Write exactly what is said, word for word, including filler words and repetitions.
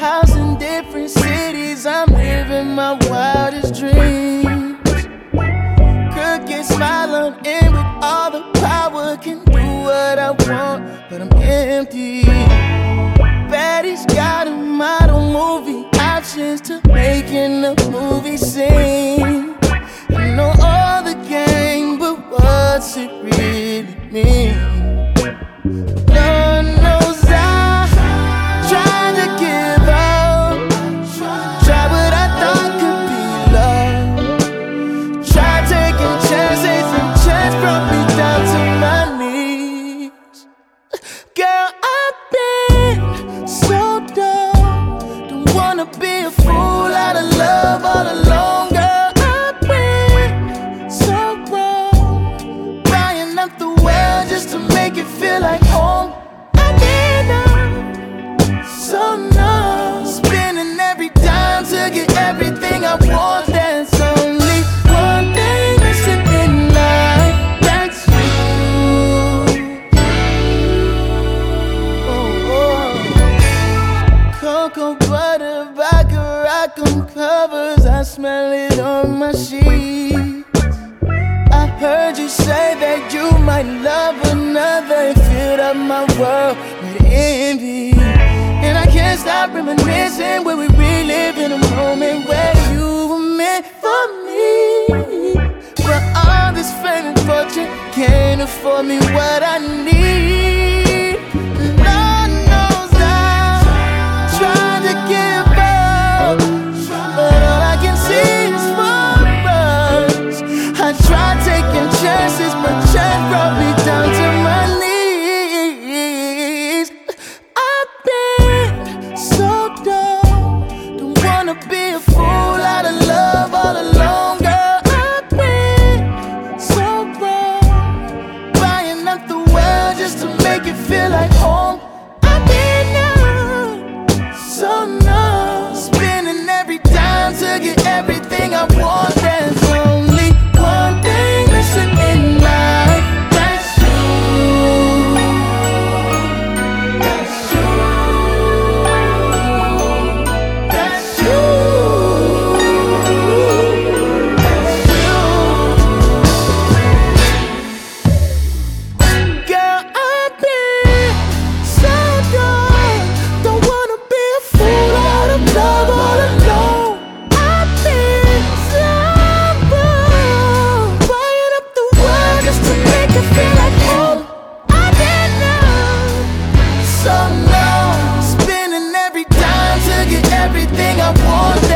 house in different cities. I'm living my wildest dreams. Crooked smile, I'm in with all the power. Can do what I want, but I'm empty. Baddies got a model, movie options to making a movie scene. I know all the game, but what's it really mean? Lord knows I tried to give up, tried what I thought could be love, tried taking chances and chance brought me down to my knees. Girl, I've been so dumb, don't wanna be a fool out of love all alone. Girl, I've been so wrong, buying up the world just to make it feel like home. I need her, so numb, spending every dime to get everything I want. There's only one thing missing in life, that's you. Oh, oh. Cocoa butter, vodka, rock 'em covers. I smell it on my sheets. I heard you say that you might love another. It filled up my world with envy, and I can't stop reminiscing when we relive in a moment where you were meant for me. But all this fame and fortune can't afford me what I need. Lord knows I tried to give up, but all I can see is forest. I tried taking chances, but chance brought me down to my knees. I've been so dumb, don't wanna be a fool out of love all alone. Girl, I've been so wrong, buying up the world just to make it feel like home. I've been numb, so numb, spending every dime to get everything I want. There's only one thing missing in life, that's you. That's you. That's you. That's you. Girl, I've been so dumb, don't wanna be a fool out of love all alone. I've been so wrong, buying up the world just to make it feel like home. I didn't know, so no, spending every dime to get everything I want.